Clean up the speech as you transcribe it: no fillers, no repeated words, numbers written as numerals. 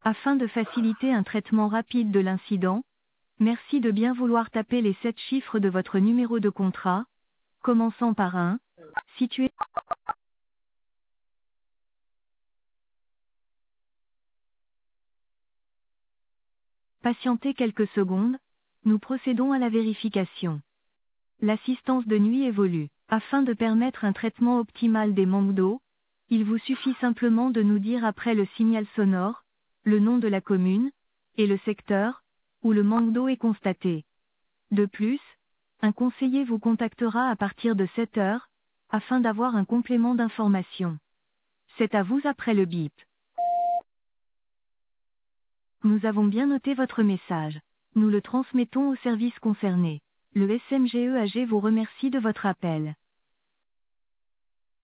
Afin de faciliter un traitement rapide de l'incident, merci de bien vouloir taper les 7 chiffres de votre numéro de contrat, commençant par un, situé. Patientez quelques secondes, nous procédons à la vérification. L'assistance de nuit évolue. Afin de permettre un traitement optimal des manques d'eau, il vous suffit simplement de nous dire après le signal sonore, le nom de la commune, et le secteur, où le manque d'eau est constaté. De plus, un conseiller vous contactera à partir de 7 heures, afin d'avoir un complément d'information. C'est à vous après le bip. Nous avons bien noté votre message. Nous le transmettons aux services concernés. Le SMGEAG vous remercie de votre appel.